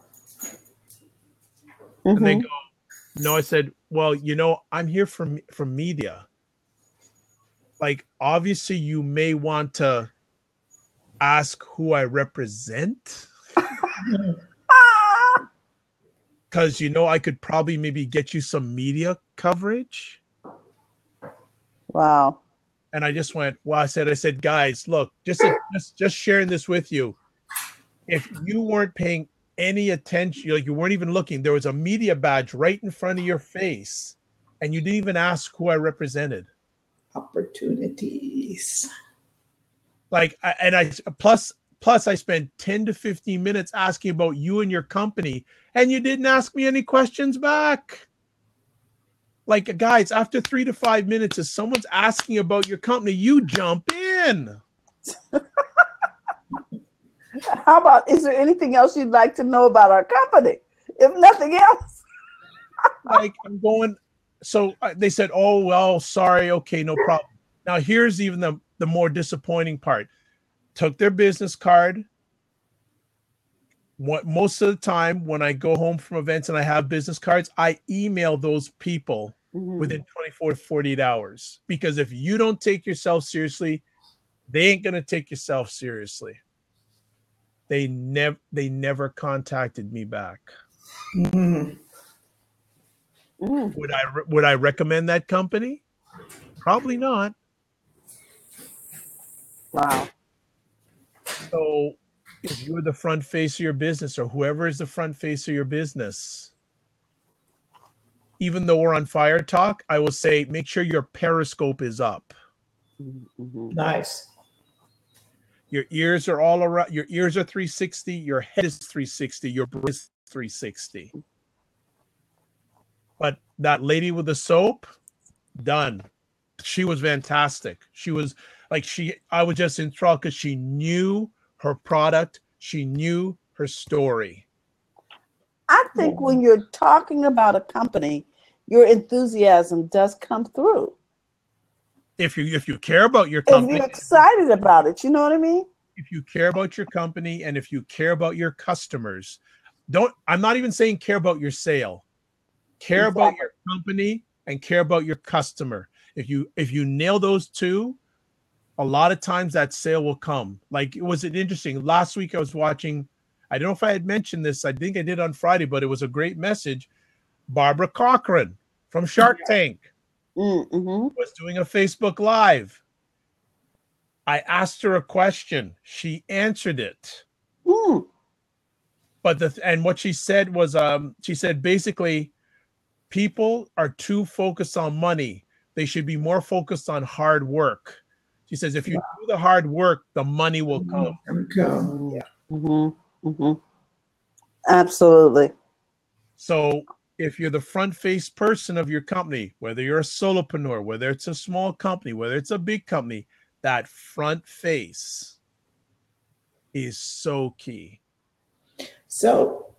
Mm-hmm. And they go, no. I said, well, you know, I'm here from, from media. Like, obviously you may want to ask who I represent. Because, you know, I could probably maybe get you some media coverage. Wow. And I just went, well, I said, I said, guys, look, just, just, just sharing this with you. If you weren't paying any attention, like you weren't even looking, there was a media badge right in front of your face, and you didn't even ask who I represented. Opportunities. Like, and I, plus, plus I spent ten to fifteen minutes asking about you and your company, and you didn't ask me any questions back. Like, guys, after three to five minutes, if someone's asking about your company, you jump in. How about, is there anything else you'd like to know about our company? If nothing else. Like, I'm going, so they said, oh, well, sorry. Okay, no problem. Now, here's even the, the more disappointing part. Took their business card. What, most of the time when I go home from events and I have business cards, I email those people mm-hmm. within twenty-four to forty-eight hours. Because if you don't take yourself seriously, they ain't going to take yourself seriously. They never, they never contacted me back. Mm-hmm. Mm. Would I re- would I recommend that company? Probably not. Wow. So if you're the front face of your business, or whoever is the front face of your business, even though we're on Fire Talk, I will say make sure your Periscope is up. Mm-hmm. Nice. Your ears are all around. Your ears are three sixty. Your head is three sixty. Your brain is three sixty. But that lady with the soap, done. She was fantastic. She was like she. I was just enthralled because she knew her product. She knew her story. I think when you're talking about a company, your enthusiasm does come through. If you if you care about your If company, you're excited about it, you know what I mean? if you care about your company, and if you care about your customers, don't. I'm not even saying care about your sale. Care Exactly. about your company and care about your customer. If you if you nail those two, a lot of times that sale will come. Like, was it interesting? Last week I was watching, I don't know if I had mentioned this, I think I did on Friday, but it was a great message. Barbara Cochran from Shark Tank Mm-hmm. was doing a Facebook Live. I asked her a question. She answered it. Mm. But the and what she said was um she said basically people are too focused on money. They should be more focused on hard work. She says, if you wow. do the hard work, the money will come. come. Yeah. Mm-hmm. Mm-hmm. Absolutely. So if you're the front face person of your company, whether you're a solopreneur, whether it's a small company, whether it's a big company, that front face is so key. So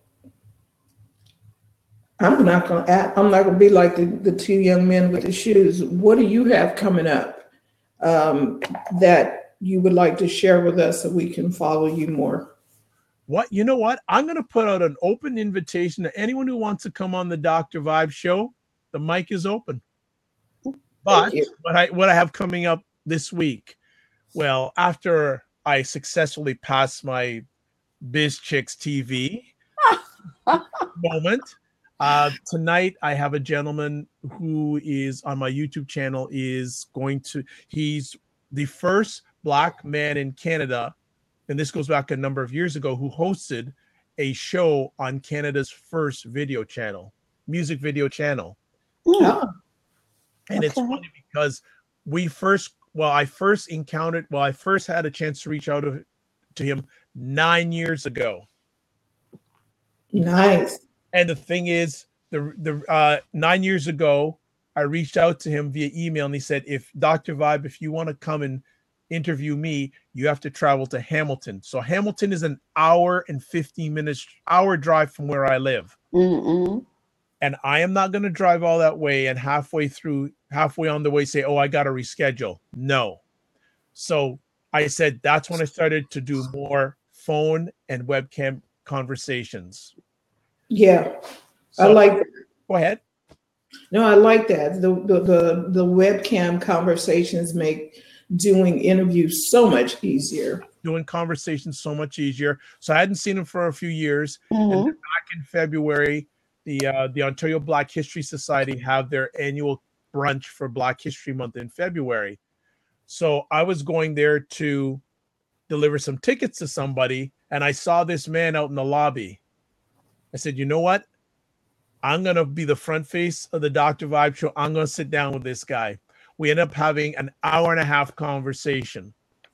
I'm not going to, I'm not going to be like the, the two young men with the shoes. What do you have coming up um, that you would like to share with us so we can follow you more? What, you know what? I'm going to put out an open invitation to anyone who wants to come on the Doctor Vibe show. The mic is open. But what I, what I have coming up this week, well, after I successfully passed my BizChicks T V moment, uh, tonight I have a gentleman who is on my YouTube channel is going to, he's the first Black man in Canada, and this goes back a number of years ago, who hosted a show on Canada's first video channel, music video channel. Oh, and okay. It's funny because we first, well, I first encountered, well, I first had a chance to reach out to, to him nine years ago. Nice. And the thing is, the the uh, nine years ago, I reached out to him via email, and he said, "If Doctor Vibe, if you want to come and interview me, you have to travel to Hamilton." So Hamilton is an hour and fifteen minutes, hour drive from where I live. Mm-mm. And I am not going to drive all that way and halfway through, halfway on the way, say, "Oh, I got to reschedule." No. So I said that's when I started to do more phone and webcam conversations. Yeah, so, I like that. Go ahead. No, I like that. The, the the the webcam conversations make doing interviews so much easier. Doing conversations so much easier. So I hadn't seen him for a few years. Mm-hmm. And back in February, the uh, the Ontario Black History Society have their annual brunch for Black History Month in February. So I was going there to deliver some tickets to somebody, and I saw this man out in the lobby. I said, you know what? I'm going to be the front face of the Doctor Vibe show. I'm going to sit down with this guy. We ended up having an hour and a half conversation.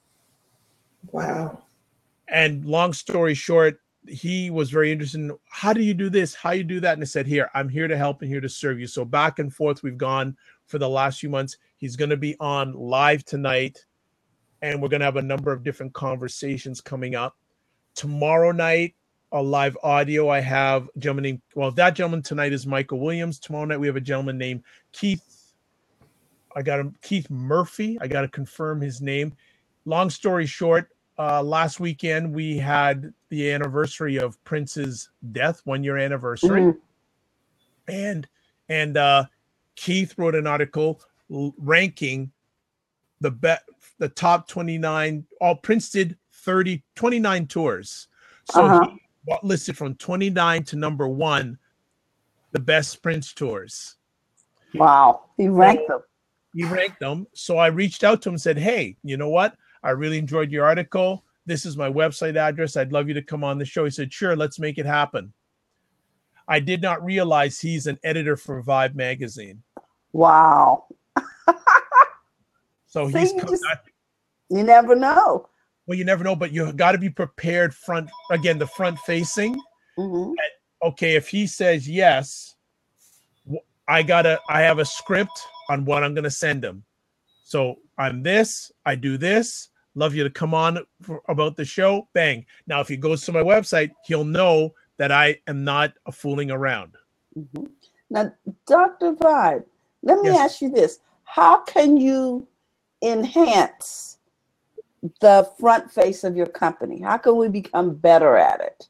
Wow. And long story short, he was very interested in, how do you do this? How you do that? And I said, here, I'm here to help and here to serve you. So back and forth, we've gone for the last few months. He's going to be on live tonight, and we're going to have a number of different conversations coming up. Tomorrow night, a live audio, I have a gentleman named, well, that gentleman tonight is Michael Williams. Tomorrow night, we have a gentleman named Keith. I got him, Keith Murphy. I got to confirm his name. Long story short, uh, last weekend, we had the anniversary of Prince's death, one year anniversary. Mm. And, and uh, Keith wrote an article ranking the bet, the top twenty-nine, all Prince did thirty, twenty-nine tours. So uh-huh. he listed from twenty-nine to number one the best Prince tours. Wow. He ranked So them. he ranked them. So I reached out to him and said, hey, you know what? I really enjoyed your article. This is my website address. I'd love you to come on the show. He said, sure, let's make it happen. I did not realize he's an editor for Vibe magazine. Wow. So See, he's you, come, just, not, you never know. well, you never know, but you got to be prepared front, again, the front facing. Mm-hmm. Okay, if he says yes, I gotta, I have a script on what I'm going to send him. So I'm this, I do this, love you to come on for, about the show, bang. Now, if he goes to my website, he'll know that I am not a fooling around. Mm-hmm. Now, Doctor Vibe, let me Yes. ask you this. How can you enhance the front face of your company? How can we become better at it?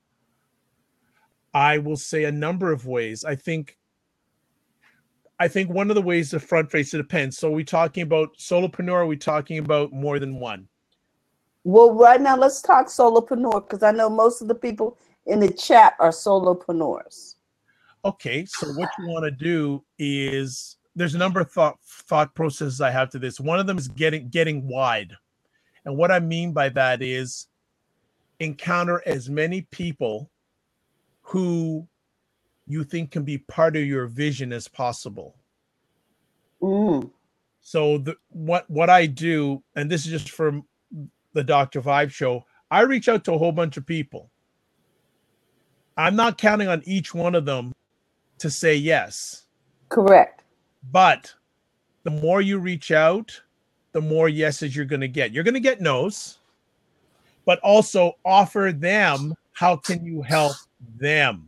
I will say a number of ways. I think I think one of the ways the front face, it depends. So are we talking about solopreneur? Or are we talking about more than one? Well, right now, let's talk solopreneur, because I know most of the people in the chat are solopreneurs. Okay, so what you want to do is, there's a number of thought thought processes I have to this. One of them is getting getting wide. And what I mean by that is encounter as many people who you think can be part of your vision as possible. Mm. So the, what what I do, and this is just for the Doctor Vibe show, I reach out to a whole bunch of people. I'm not counting on each one of them to say yes. Correct. But the more you reach out, the more yeses you're going to get. You're going to get no's, but also offer them, how can you help them?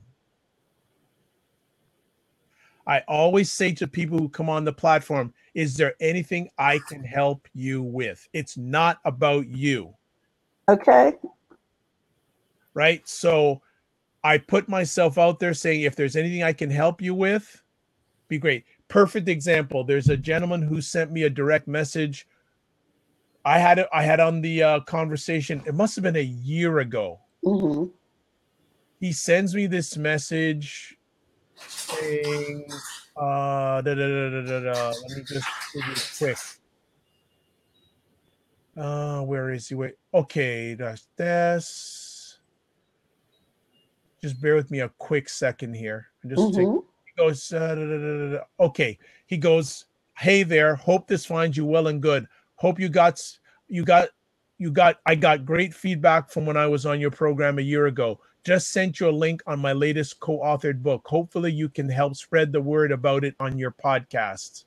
I always say to people who come on the platform, is there anything I can help you with? It's not about you. Okay. Right? So I put myself out there saying, if there's anything I can help you with, be great. Perfect example. There's a gentleman who sent me a direct message. I had it, I had on the uh, conversation. It must have been a year ago. Mm-hmm. He sends me this message saying, uh, da, da, da, da, da, da. Let me just give you quick. Uh, where is he? Wait. Okay, that's this. Just bear with me a quick second here. Just Mm-hmm. take, he goes, uh, da, da, da, da, da. Okay. He goes, hey there. Hope this finds you well and good. Hope you got, you got, you got, I got great feedback from when I was on your program a year ago. Just sent you a link on my latest co-authored book. Hopefully you can help spread the word about it on your podcast.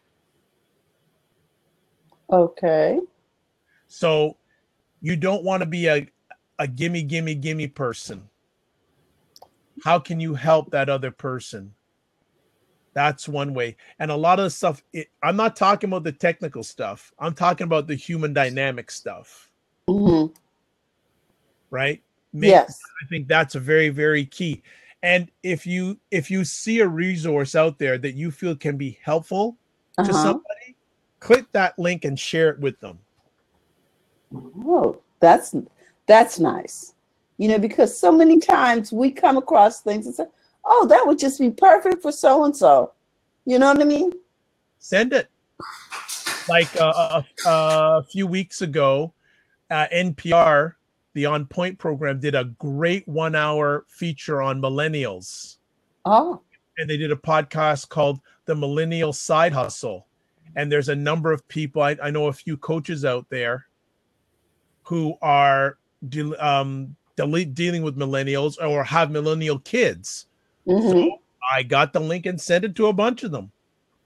Okay. So you don't want to be a, a gimme, gimme, gimme person. How can you help that other person? That's one way. And a lot of the stuff, it, I'm not talking about the technical stuff. I'm talking about the human dynamic stuff. Mm-hmm. Right? Make, Yes. I think that's a very, very key. And if you if you see a resource out there that you feel can be helpful Uh-huh. to somebody, click that link and share it with them. Oh, that's that's nice. You know, because so many times we come across things and say, oh, that would just be perfect for so-and-so. You know what I mean? Send it. Like uh, a, a few weeks ago, uh, N P R, the On Point program, did a great one-hour feature on millennials. Oh. And they did a podcast called The Millennial Side Hustle. And there's a number of people, I, I know a few coaches out there who are de- um, de- dealing with millennials or have millennial kids. Mm-hmm. So I got the link and sent it to a bunch of them.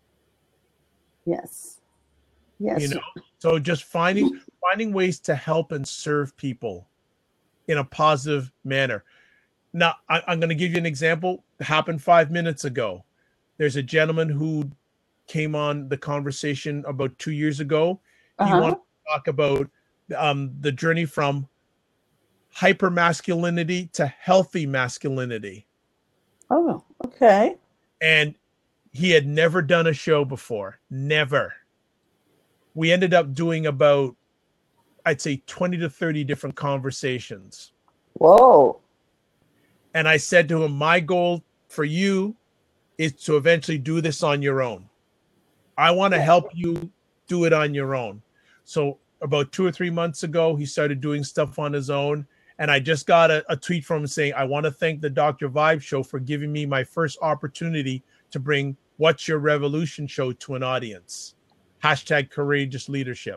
Yes. Yes. You know, so just finding finding ways to help and serve people in a positive manner. Now, I, I'm going to give you an example. It happened five minutes ago. There's a gentleman who came on the conversation about two years ago. He Uh-huh. wanted to talk about um, the journey from hyper masculinity to healthy masculinity. Oh, okay. And he had never done a show before. Never. We ended up doing about, I'd say, twenty to thirty different conversations. Whoa. And I said to him, my goal for you is to eventually do this on your own. I want to help you do it on your own. So about two or three months ago, he started doing stuff on his own. And I just got a, a tweet from him saying, I want to thank the Doctor Vibe Show for giving me my first opportunity to bring What's Your Revolution show to an audience. Hashtag courageous leadership.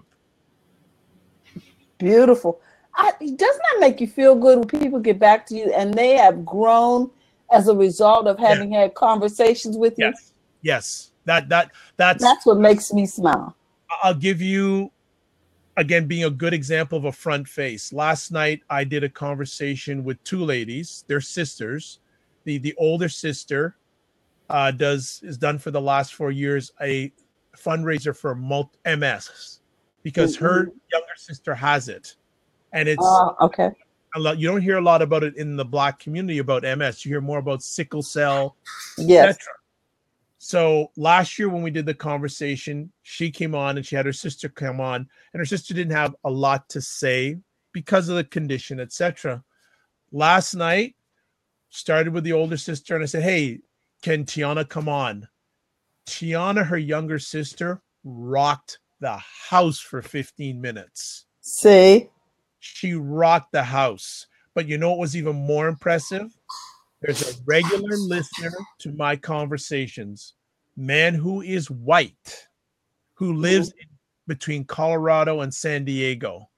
Beautiful. I, doesn't that make you feel good when people get back to you and they have grown as a result of having yeah. had conversations with you? Yes. Yes. That that that's that's what makes me smile. I'll give you, again, being a good example of a front face. Last night I did a conversation with two ladies. They're sisters. The the older sister uh, does is done for the last four years a fundraiser for multi- M S because mm-hmm. her younger sister has it, and it's uh, okay. A lot. You don't hear a lot about it in the Black community about M S. You hear more about sickle cell, yes. et cetera. So last year when we did the conversation, she came on and she had her sister come on, and her sister didn't have a lot to say because of the condition, et cetera. Last night, started with the older sister, and I said, hey, can Tiana come on? Tiana, her younger sister, rocked the house for fifteen minutes. See? She rocked the house. But you know what was even more impressive? There's a regular listener to my conversations, man who is white, who lives in between Colorado and San Diego.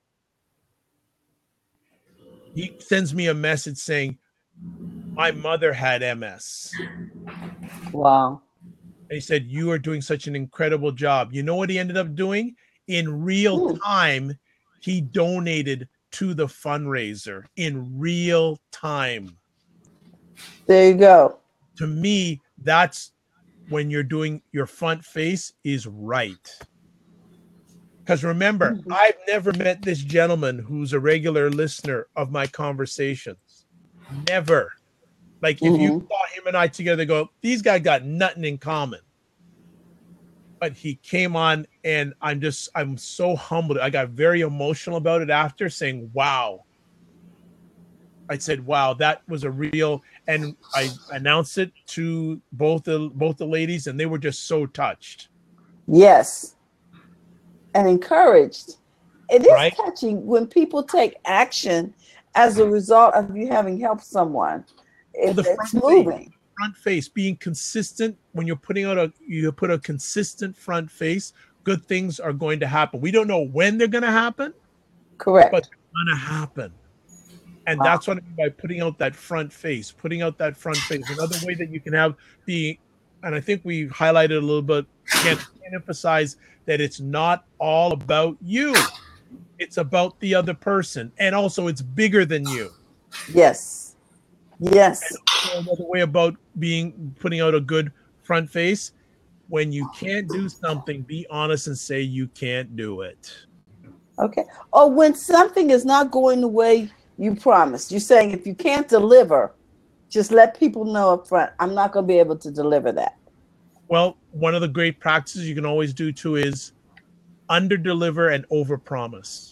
He sends me a message saying, my mother had M S. Wow. And he said, you are doing such an incredible job. You know what he ended up doing? In real time, he donated to the fundraiser in real time. There you go. To me, that's when you're doing your front face is right. Because remember, mm-hmm. I've never met this gentleman who's a regular listener of my conversations. Never. Like if mm-hmm. you saw him and I together, go, these guys got nothing in common. But he came on, and I'm just, I'm so humbled. I got very emotional about it after, saying, wow. I said, wow, that was a real, and I announced it to both the both the ladies, and they were just so touched. Yes. And encouraged. It is right? touching when people take action as a result of you having helped someone. It, well, it's moving. Face, front face, being consistent. When you're putting out a, you put a consistent front face, good things are going to happen. We don't know when they're going to happen. Correct. But they're going to happen. And wow. that's what I mean by putting out that front face, putting out that front face. Another way that you can have the, and I think we highlighted a little bit, again, can't emphasize that it's not all about you. It's about the other person. And also it's bigger than you. Yes. Yes. And another way about being, putting out a good front face, when you can't do something, be honest and say you can't do it. Okay. Or when something is not going the way you promised. You're saying if you can't deliver, just let people know up front, I'm not going to be able to deliver that. Well, one of the great practices you can always do too is under-deliver and over-promise.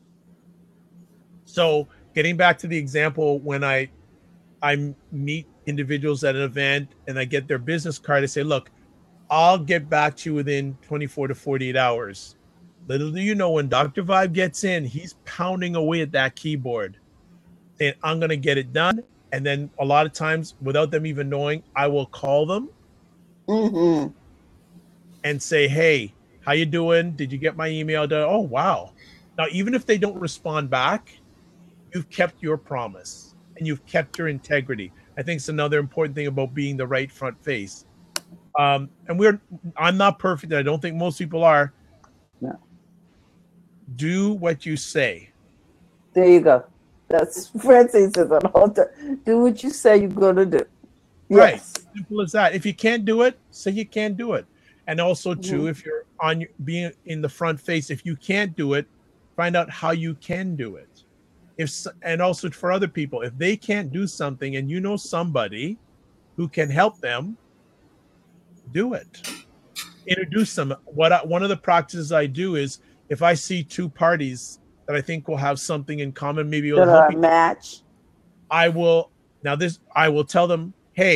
So getting back to the example, when I I meet individuals at an event and I get their business card, I say, look, I'll get back to you within twenty-four to forty-eight hours. Little do you know, when Doctor Vibe gets in, he's pounding away at that keyboard saying, I'm going to get it done. And then a lot of times, without them even knowing, I will call them mm-hmm. and say, hey, how you doing? Did you get my email? Oh, wow. Now, even if they don't respond back, you've kept your promise and you've kept your integrity. I think it's another important thing about being the right front face. Um, and we're, I'm not perfect. And I don't think most people are. No. Do what you say. There you go. That's Francine says on all time. Do what you say you're going to do. Right. Yes. Simple as that. If you can't do it, say you can't do it. And also, too, mm-hmm. if you're on your, being in the front face, if you can't do it, find out how you can do it. If and also for other people, if they can't do something and you know somebody who can help them, do it. Introduce them. What I, one of the practices I do is if I see two parties that I think will have something in common, maybe it'll help you match. I will now this I will tell them, hey,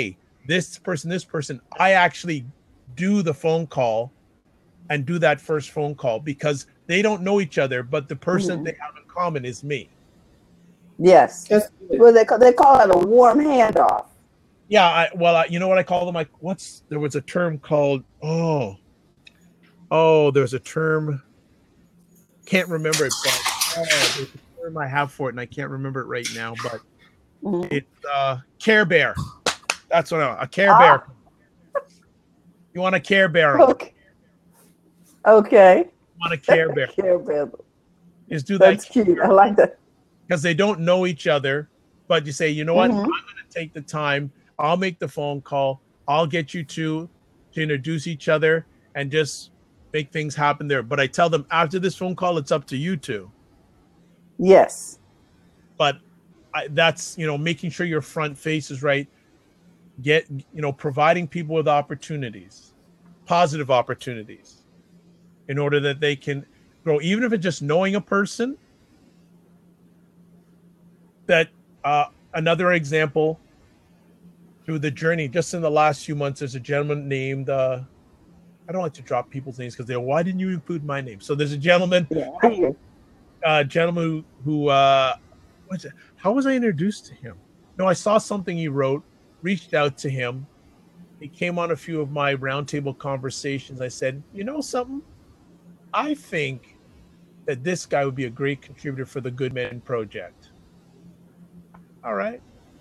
this person, this person, I actually do the phone call and do that first phone call because they don't know each other, but the person Mhm. they have in common is me. Yes. That's good. Well, they call, they call it a warm handoff. Yeah, I, well, I, you know what I call them? Like, what's there was a term called oh, oh, there's a term. Can't remember it, but oh, there's a term I have for it, and I can't remember it right now. But Mhm. it's uh, Care Bear. That's what I, a Care Ah. Bear. You want a Care Bear? Okay. Okay. You want a Care Bear? Care Bear. Is do That's that cute. I like that. because they don't know each other. But you say, you know what? Mhm. I'm going to take the time. I'll make the phone call. I'll get you two to introduce each other and just make things happen there. But I tell them after this phone call, it's up to you two. Yes. But I, that's, you know, making sure your front face is right. Get, you know, providing people with opportunities, positive opportunities in order that they can grow, even if it's just knowing a person. That uh, another example through the journey, just in the last few months, there's a gentleman named, uh, I don't like to drop people's names because they go, why didn't you include my name? So there's a gentleman, Yeah. I hear. uh, gentleman who, who uh, what's it? How was I introduced to him? No, I saw something he wrote, reached out to him. He came on a few of my roundtable conversations. I said, you know something? I think that this guy would be a great contributor for the Good Men Project. All right.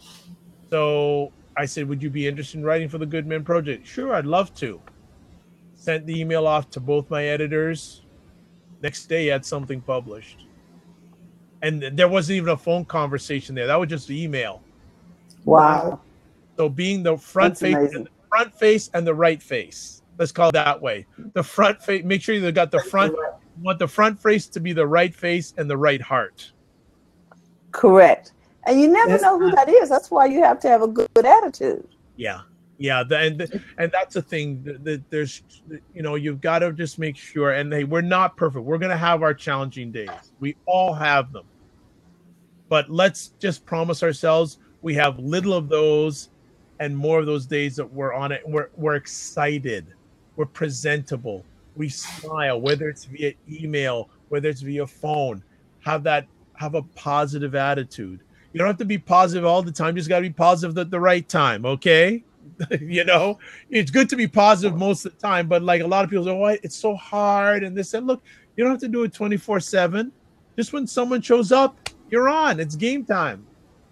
So I said, would you be interested in writing for the Good Men Project? Sure, I'd love to. Sent the email off to both my editors. Next day, I had something published. And there wasn't even a phone conversation there. That was just the email. Wow. So being the front That's face, amazing. the front face and the right face. Let's call it that way. The front face, make sure you got the front, you want the front face to be the right face and the right heart. Correct. And you never That's know who that is. That's why you have to have a good, good attitude. Yeah. Yeah. The, and, and that's the thing that there's, you know, you've got to just make sure. And hey, we're not perfect. We're going to have our challenging days. We all have them. But let's just promise ourselves we have little of those and more of those days that we're on it. We're, we're excited. We're presentable. We smile, whether it's via email, whether it's via phone. Have that, have a positive attitude. You don't have to be positive all the time. You just got to be positive at the right time. Okay. You know, it's good to be positive most of the time, but like a lot of people say, oh, it's so hard. And they said, look, you don't have to do it twenty-four seven. Just when someone shows up, you're on. It's game time.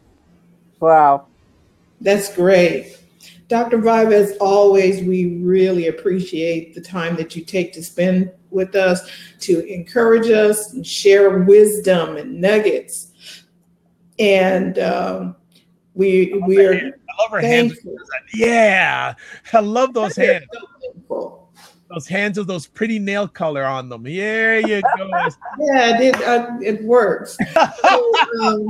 Wow. That's great. Doctor Vibe, as always, we really appreciate the time that you take to spend with us, to encourage us and share wisdom and nuggets. And um, we we are I love her thankful. hands. Yeah, I love those We are hands. so thankful. Those hands with those pretty nail color on them. There you go. Yeah, it did, uh, it works. So, um,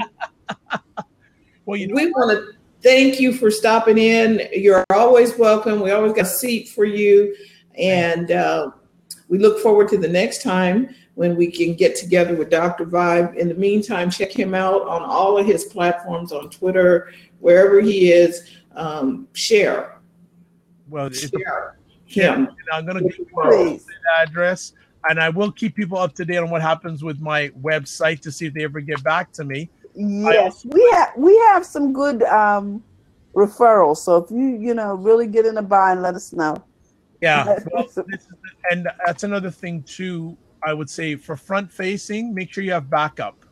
Well, you know, we want to thank you for stopping in. You're always welcome. We always got a seat for you. And uh, we look forward to the next time when we can get together with Doctor Vibe. In the meantime, check him out on all of his platforms, on Twitter, wherever he is. Um, share. well, it's Share yeah, him. and I'm going to give you Please. my address, and I will keep people up to date on what happens with my website to see if they ever get back to me. Yes, we have we have some good um, referrals. So if you you know really get in a bind, let us know. Yeah, well, this is, and that's another thing too. I would say for front facing, make sure you have backup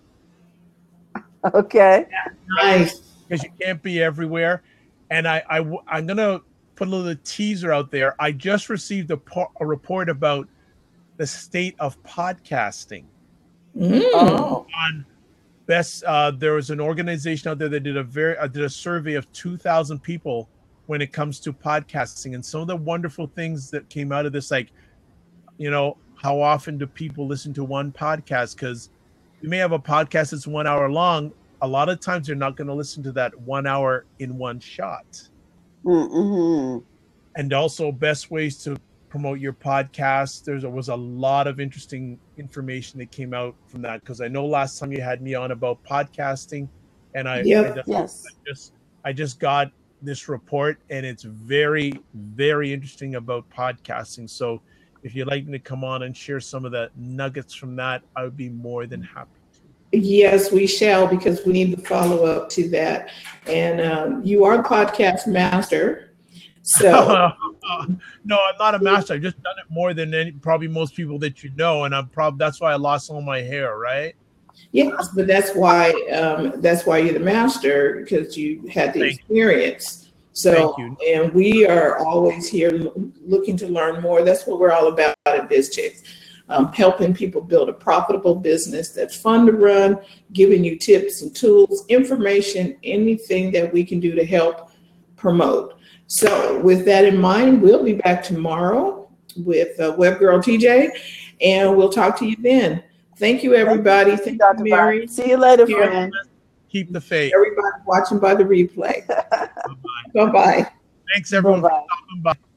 Okay. Nice. because you can't be everywhere. And I, I I'm gonna put a little teaser out there. I just received a, po- a report about the state of podcasting. Mm. Oh. On best, uh, there was an organization out there that did a very uh, did a survey of two thousand people when it comes to podcasting, and some of the wonderful things that came out of this, like, you know, how often do people listen to one podcast? Because you may have a podcast that's one hour long. A lot of times they're not going to listen to that one hour in one shot. Mm-hmm. And also best ways to promote your podcast. There was a lot of interesting information that came out from that, because I know last time you had me on about podcasting, and I, Yep. I, just, Yes. I just I just got this report, and it's very, very interesting about podcasting. So if you'd like me to come on and share some of the nuggets from that, I would be more than happy to. Yes, we shall, because we need to follow up to that. And um, you are a podcast master. So no, I'm not a master. I've just done it more than any, probably most people that you know, and I'm probably that's why I lost all my hair, right? Yes, but that's why um, that's why you're the master, because you had the Thank experience. So, and we are always here looking to learn more. That's what we're all about at BizChicks, um, helping people build a profitable business that's fun to run, giving you tips and tools, information, anything that we can do to help promote. So with that in mind, we'll be back tomorrow with uh, Web Girl T J, and we'll talk to you then. Thank you, everybody. Thank you, Mary. See you later, friend. Keep the faith. Everybody watching by the replay. Bye-bye. Bye-bye. Thanks, everyone. Bye-bye. For stopping by.